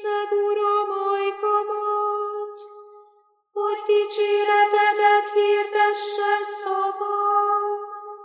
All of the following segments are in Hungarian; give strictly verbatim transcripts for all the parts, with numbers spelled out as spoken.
meg, Uram, ajkamat, hogy dicséretedet hirdesse szavam.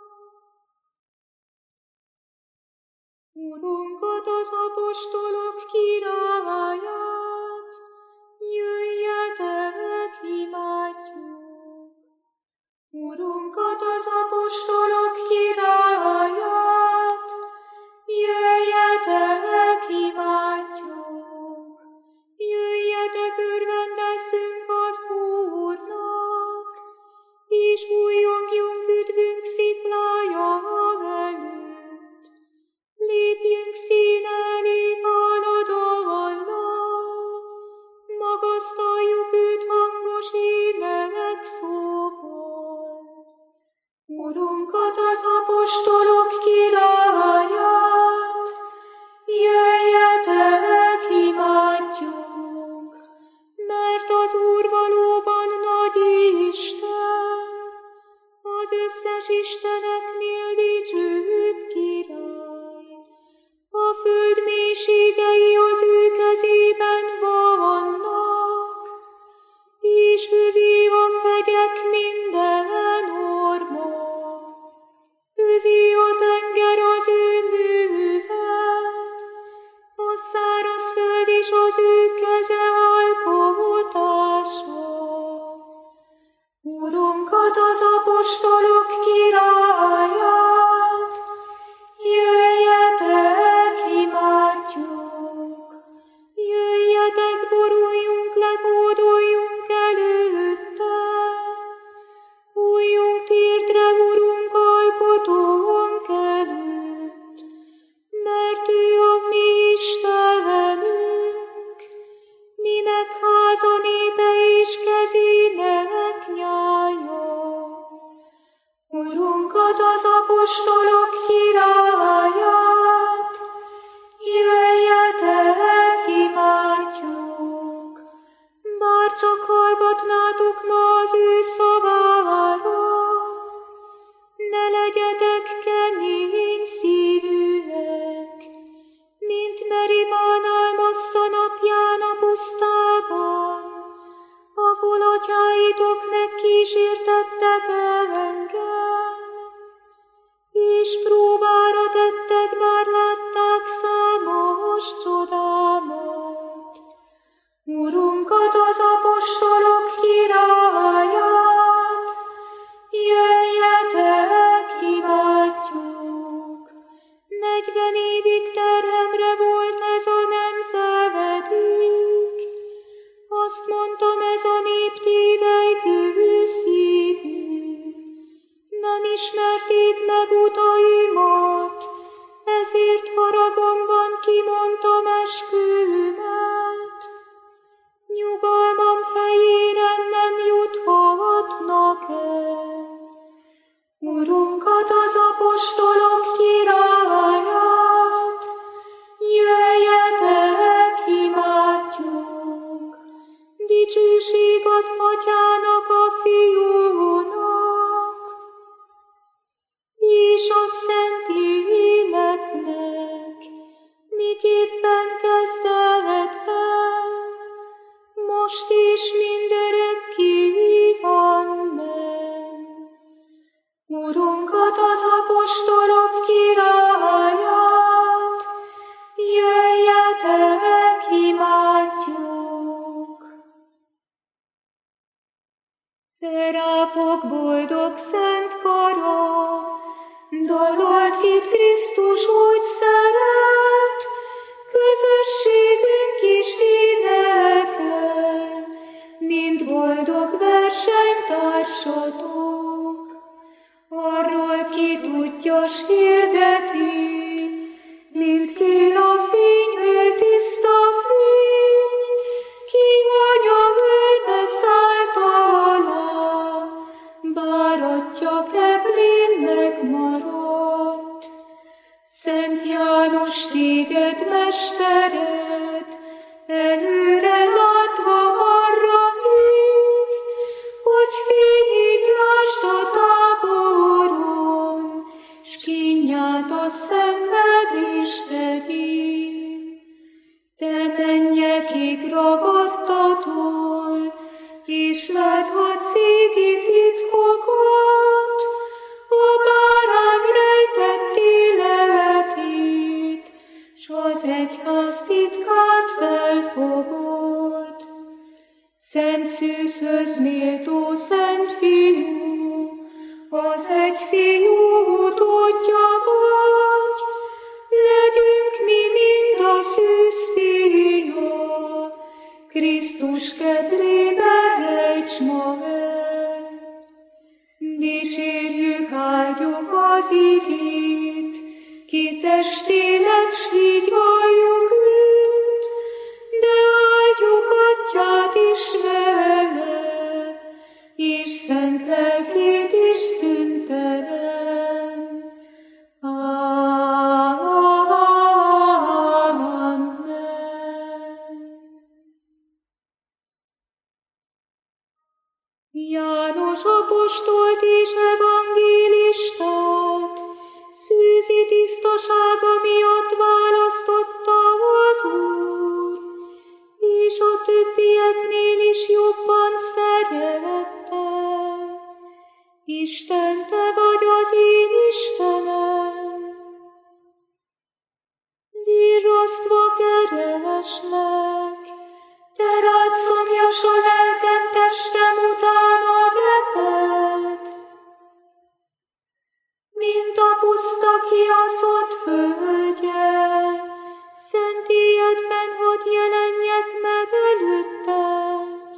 Urunkat, az apostolok királyát, jöjjetek, imádjuk. Urunkat, az apostolok királyát, jöjjetek, imádjuk. Jöjjetek, örvendezzünk az Úrnak, és újjongjunk üdvünk sziklája előtt. Lépjünk színe elé háladallal, magasztaljuk őt hangos ének szóval. Urunkat, az apostolok királyát, jöjjetek, imádjuk, mert az Úr valóban nagy Isten, az összes isteneknél dicsőbb király. A föld mélységei az ő kezében vannak, és övé a hegyek minden orma. Övé a tenger az ő műve, a száraz föld és az ő keze alkotása. Urunkat, az apostolok királyát, jöjjetek, imádjuk. Jöjjetek, boruljunk le, hódoljunk előtte. Újjunk térdre, Urunk, alkotónk előtt, mert ő a mi Istenünk, minek háza, népe és kezének nyája. Urunkat, az apostolok királyát, jöjjetek, imádjuk. Bár csak hallgatnátok ma az ő szavára, ne legyetek kemény szívűek, mint Meribán Massza napján a pusztában, ahol atyáitok megkísértettek engem, és próbára tettek, bár látták számos csodámat. Urunkat, az apostolok királyát, jöjjetek, imádjuk. Negyven évig terhemre volt ez a nemzedék, azt mondtam, ez a nép tévelykő szívű. Nem ismerték meg utaimat, ezért haragomban kimondtam esküvőmet. Nyugalmam helyére nem juthatnak el. Urunkat, az apostolok királyát, jöjjetek, imádjuk. Dicsőség az Atyának, a Fiúnak, és a Szentléleknek, miképpen kezdetben, most és mindörökké, amen. Urunkat, az apostolok királyát, jöjjetek, imádjuk. Szeráfok boldog szent kara, dallolt itt Krisztus úgy szeret, közösségünk is énekel, mint boldog versenytársatok. Arról ki tudja, s hirdeti, mint kén a fényből tiszta fény, ki vagy a völgybe szállt alá, bár atya Keblén megmaradt. Szent János, téged, mestered, előre látva arra hív, hogy fényét lásd a táboron, s kínját a szenvedésbe vív. Te mennyek lelkig ragadtatol, és láthat széki titkokat, a bárány rejtett életét, s az egyház titkát felfogod. Szent szűzhöz méltó Szent Fiú, az egy fiú utódja vagy, legyünk mi mind a szűz fia, Krisztus kedvében rejts ma el. Dicsérjük, áldjuk az igét, ki testélet, s így valljuk őt, de áldjuk Atyát is vele, és szent lelkét is szüntelen. Amen. János apostolt és evangélistát szűzi tisztasága miatt választotta az Úr, és a többieknél is jobban szerette. Isten, te vagy az én Istenem, virrasztva kereslek, te rád szomjas a lelkem, testem utánad reped. Mint a puszta kiaszott földje, szentélyedben hadd jelenjek meg előtted,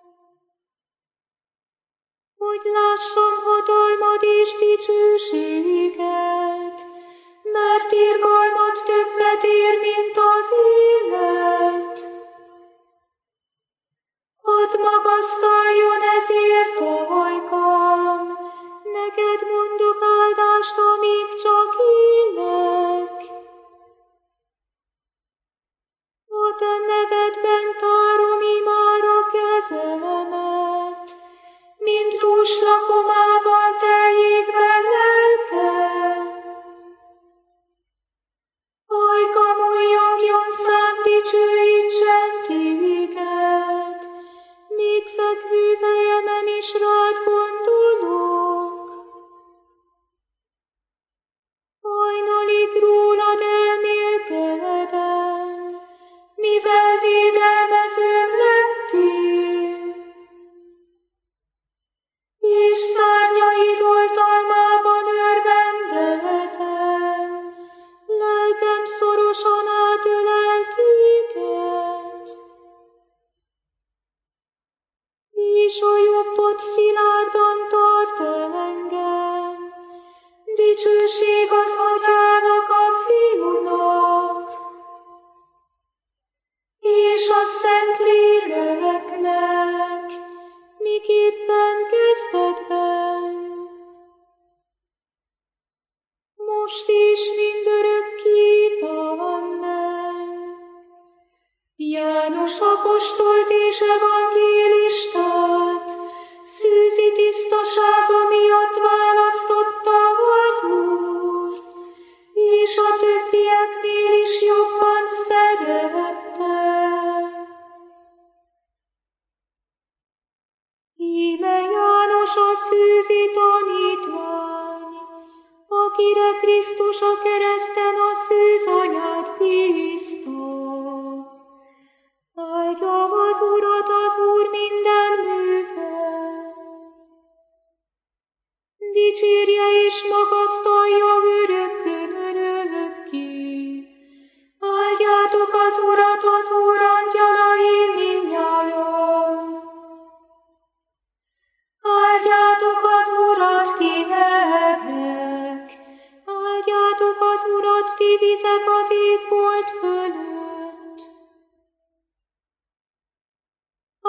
hogy lássam hatalmad és dicsőséget, mert irgalmad többet ér, mint az élet. Hadd magasztaljon ezért ajkam, neked mondok áldást, amíg csak élek. A te nevedben tárom imára kezemet, mint dús lakomával teljék be lelkem. Ajkam újjongjon szám, dicsőítsen téged, míg fekvő fejemen is rád gondolok. Hajnalig rólad elmélkedem, mivel védelmezőm lettél, és szárnyaid oltalmában örvendezem, lelkem szorosan átölel téged, és a jobbod szilárdan tart el engem. Dicsőség az Atyának, a Fiúnak, és a Szent Léleknek, miképpen kezdetben, most is mindörökké. Amen. János apostolt és evangélistát szűzi tisztasága miatt választotta az Úr, és a többieknél is jobban szerette. Íme János a szűzi tanítvány, akire Krisztus a kereszten a szűz anyát bízta. Áldja az Urat az Úr minden műve, dicsérje és magasztalja örökkön örökké. Áldjátok az Urat, az Úr angyalai mindnyájan. Áldjátok az Urat, ti hegek, áldjátok az Urat, ti vizek az égbolt fölött.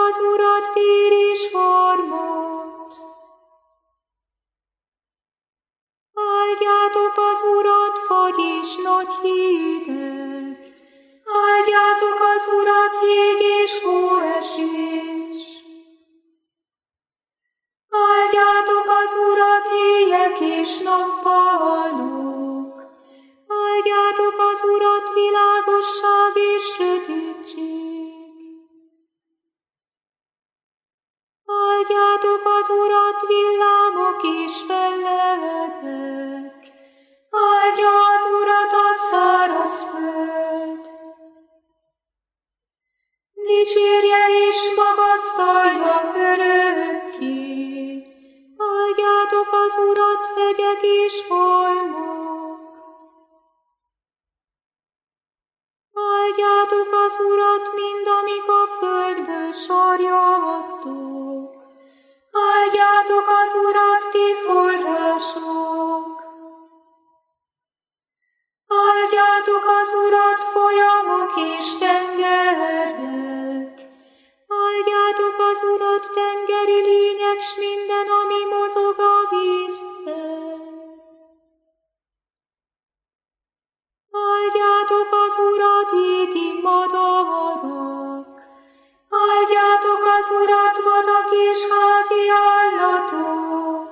az Urat, vér és harmat. Áldjátok az Urat, fagy és nagy hideg. Áldjátok az Urat, jég és hóesés. Áldjátok az Urat, éjek és nappalok. Áldjátok az Urat, világosság és sötétség. Áldjátok az Urat, villámok és fellegek. Áldja az Urat a száraz föld. Dicsérje és magasztalja örökké. Áldjátok az Urat, hegyek és halmok. Áldjátok az Urat, mind amik a földből sarjadtok. Áldjátok az Urat, ti források. Áldjátok az Urat, folyamok és tengerek. Áldjátok az Urat, tengeri lények, s minden, ami mozog a vízben. Áldjátok az Urat, égi madarak. Áldjátok az Urat, vadak és házi állatok.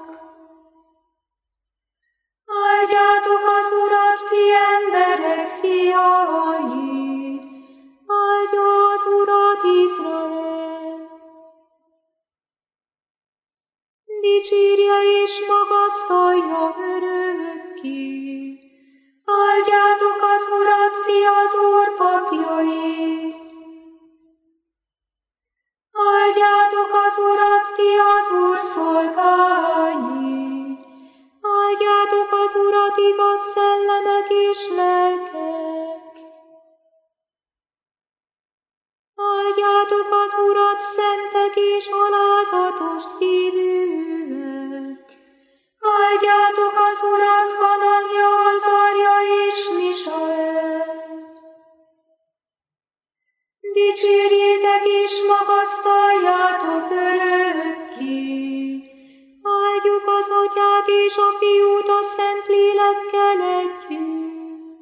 Áldjátok az Urat, ti emberek fiai. Áldja az Urat Izrael. Dicsérje és magasztalja örökké. Áldjátok az Urat, ti az Úr papjai. Áldjátok az Urat, ti az Úr szolgái. Áldjátok az Urat, igaz szellemek és lelkek. Áldjátok az Urat, szentek és alázatos szívűek. Áldjátok az Urat, Hananja, Azarja és Misael. Dicsérjétek és magasztaljátok örökké. Áldjuk az Atyát és a Fiút a Szent Lélekkel együtt.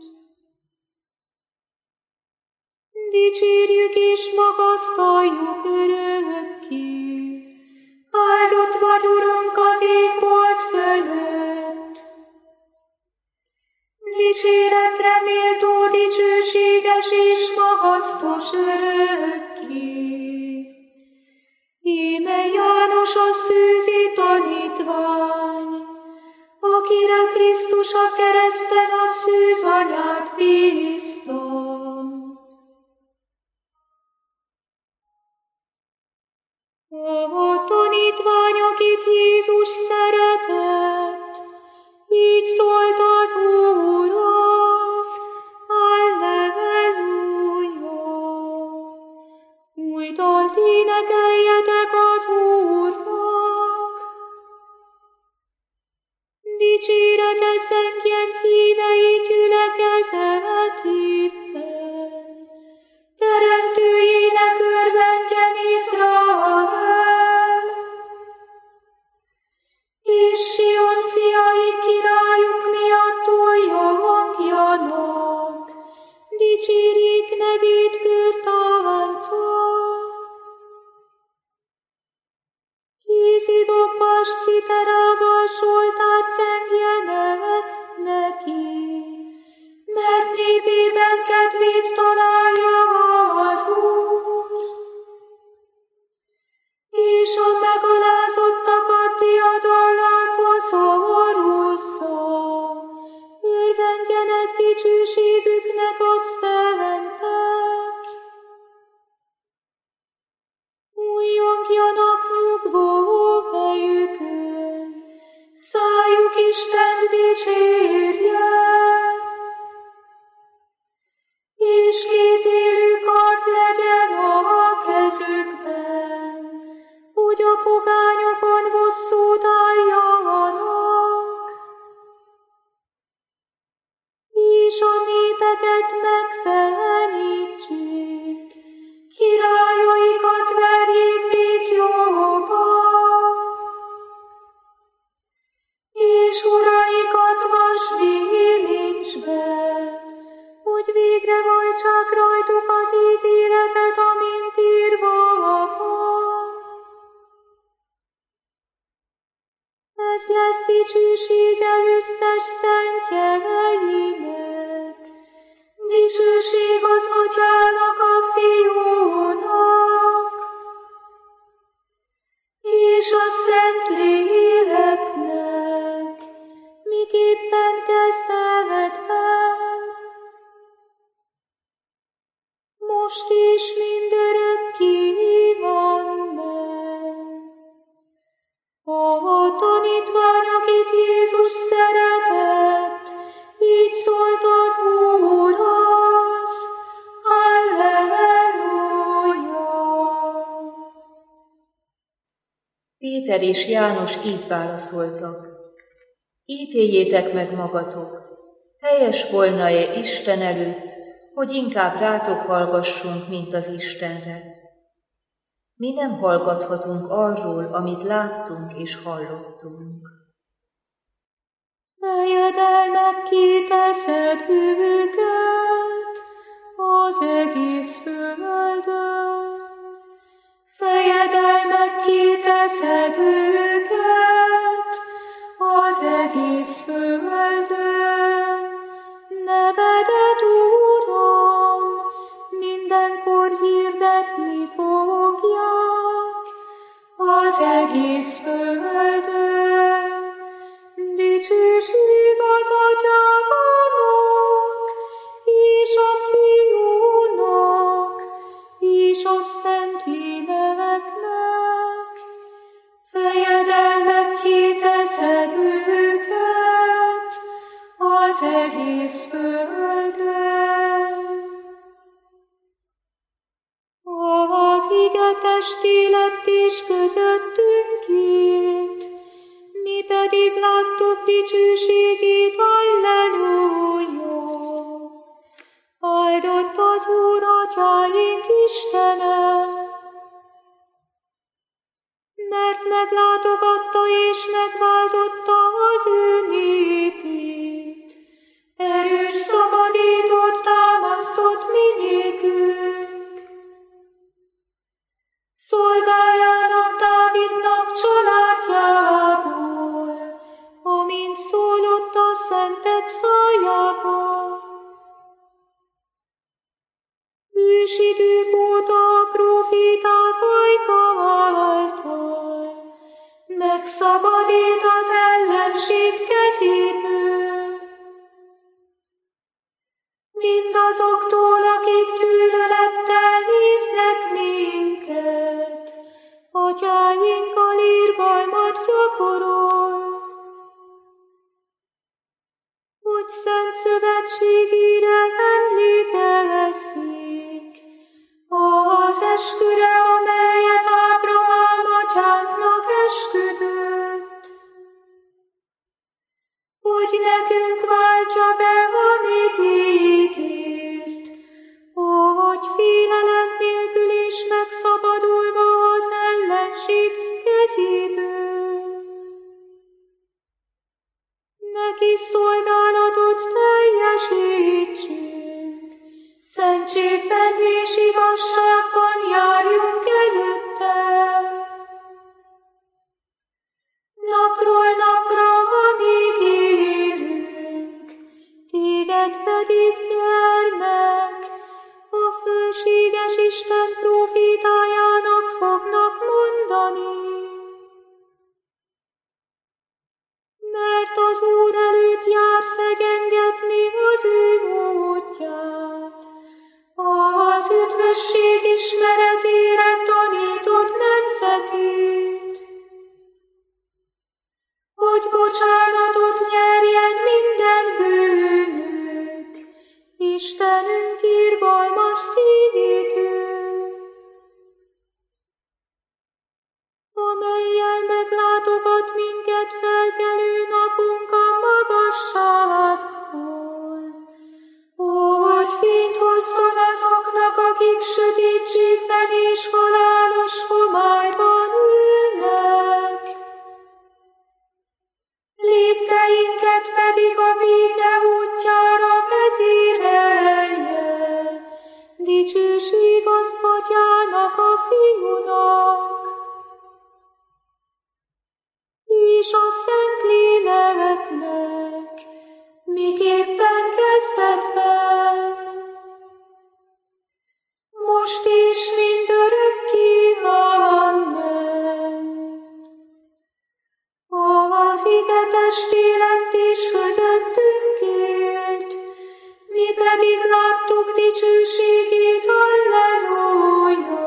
Dicsérjük és magasztaljuk örökké. Áldott vagy, Urunk, az égbolt fölött. Dicséretre méltó, dicsőséges és magasztos örökké. Íme János a szűzi tanítvány, akire Krisztus a kereszten a szűzanyát bízta. A tanítvány, akit Jézus szeretett, így szólt az Úr az, Alleluja. Új dalt énekeljetek az Úrnak. Dicséretes szentjen hívei gyülekezetében, teremtőjének örvendjen Izrael. És Sion fiai királyuk miatt újjongjanak, dicsérjék nevét kőtánccal. Kézi dobbás citerággal soltát zengjenek neki, mert népében kedvét találja az Úr. És a megalázottakat diadallal koszorúzza, örvendjenek dicsőségüknek a szentek. Újjongjanak nyugvó helyükön, szájuk Istent dicsérje. És kétélű kard legyen a kezükben, hogy a pogányokon bosszút álljanak, és a népeket megfelelítsék, királyaikat verjék összes szentjeleinek. Dicsőség az Atyának, a Fiúnak, és a Szentléleknek, miképpen kezdetben, most is mindörökké van meg. A tanítvány, akit Jézus szeretett, így szólt az Úrhoz, Halleluja! Péter és János így válaszoltak: Ítéljétek meg magatok, helyes volna-e Isten előtt, hogy inkább rátok hallgassunk, mint az Istenre. Mi nem hallgathatunk arról, amit láttunk és hallottunk. Fejedelmekké teszed őket az egész földön. Fejedelmekké teszed őket az egész földön. Nevedet, Uram, mindenkor hirdetni fogják az egész földön. Dicsőség az Atyának, és a Fiúnak, és a Szentléleknek. Fejedelmekké teszed őket az egész földön. Az ige testéleptés közöttünk élt, mi pedig láttuk dicsőségét, Halleluja! Áldott az Úr, Atyáink Istene, mert meglátogatta és megváltotta az ő népét. Erős szabadítót támasztott minékünk. Szolgájának, Dávidnak családjából, amint szólott a szentek szájában. Ősidők óta a próféták ajka által megszabadít az ellenség kezéből. Mindazoktól, akik gyűlölettel néznek minket, atyáinkkal irgalmat gyakorol, hogy szent szövetségére emlékezzék az esküre, amelyet Ábrahám atyánknak esküdött, hogy nekünk váltja be, amit ígért, hogy félelem nélkül is megszabadulva az ellenség kezéből. Neki szolgálatot teljesítsünk, szentségben és igazságban járjunk előtte. Napról napra, amíg élünk, téged pedig, gyermek, a fölséges Isten prófétájának fognak mondani. Mert az Úr előtt jársz egyengetni az ő módját, az üdvösség ismeretére tanított nemzetét, hogy bocsánatot nyerjen minden bűnök, Istenünk irgalmas szívétől, amellyel meglátogat minket felkelő napunk a magasságból, hogy fényt hozzon azoknak, akik sötétségben és halálos homályban ülnek. Lépteinket pedig a béke útjára vezérelje. Dicsőség az Atyának, a Fiúnak, testé lett és közöttünk élt, mi pedig láttuk dicsőségét, halleluja.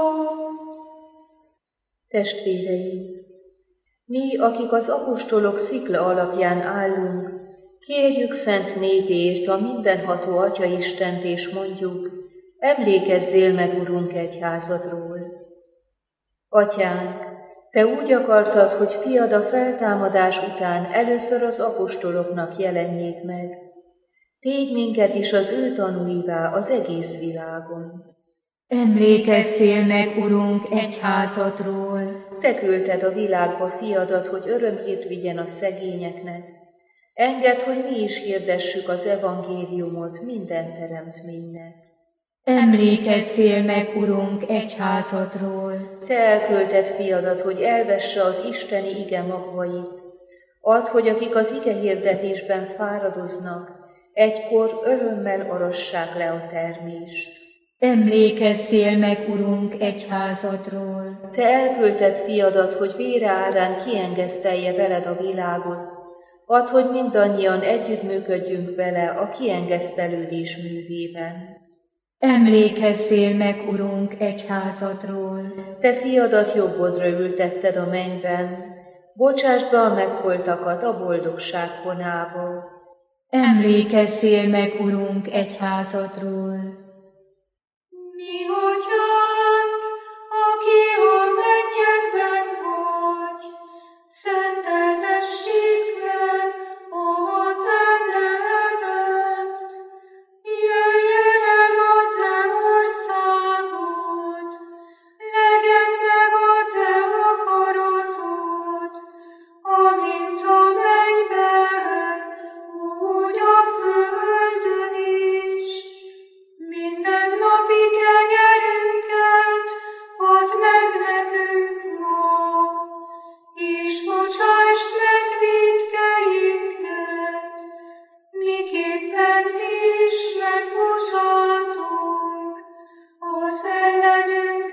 Testvéreim, mi, akik az apostolok szikla alapján állunk, kérjük szent népért a mindenható Atya Istent, és mondjuk, emlékezzél meg, Urunk, egyházadról. Atyánk, te úgy akartad, hogy fiad a feltámadás után először az apostoloknak jelenjék meg. Tégy minket is az ő tanúivá az egész világon. Emlékezzél meg, Urunk, egyházadról. Te küldted a világba fiadat, hogy örömhírt vigyen a szegényeknek. Engedd, hogy mi is hirdessük az evangéliumot minden teremtménynek. Emlékezzél meg, Urunk, egyházadról. Te elküldted fiadat, hogy elvesse az isteni ige magvait. Add, hogy akik az ige hirdetésben fáradoznak, egykor örömmel arassák le a termést. Emlékezzél meg, Urunk, egyházadról. Te elküldted fiadat, hogy vére árán kiengesztelje veled a világot. Add, hogy mindannyian együttműködjünk vele a kiengesztelődés művében. Emlékezzél meg, Urunk, egyházadról. Te fiadat jobbodra ültetted a mennyben, bocsásd be a megholtakat a boldogság honába. Emlékezzél meg, Urunk, egyházadról. Mi Atyánk, aki a mennyekben vagy, szenteltessék meg a te neved. Jöjjön el a te országod, legyen meg a te akaratod, amint a mennyben, úgy a földön is. Minden napi kenyerünket add meg nekünk ma, és bocsásd meg vétkeinket, miképpen mi is megbocsátunk az ellenünk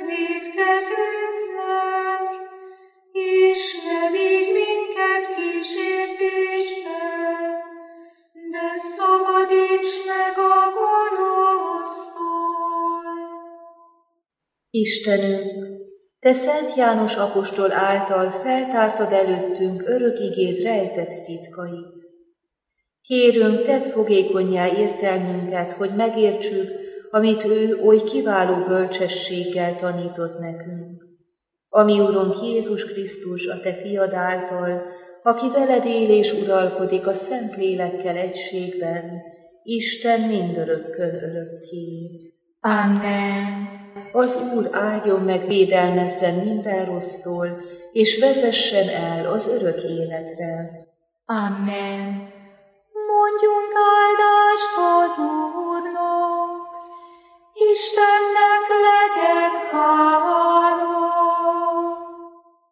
vétkezőknek, és ne vigy minket kísértésbe, de szabadíts meg a gonosztól. Istenünk, te Szent János apostol által feltártad előttünk örök igéd rejtett titkait. Kérünk, tedd fogékonnyá értelmünket, hogy megértsük, amit ő oly kiváló bölcsességgel tanított nekünk. Ami Urunk Jézus Krisztus, a te fiad által, aki veled él és uralkodik a Szent Lélekkel egységben, Isten mindörökkön örökké. Amen. Az Úr áldjon meg, védelmezzen minden rossztól, és vezessen el az örök életre. Amen. Mondjunk áldást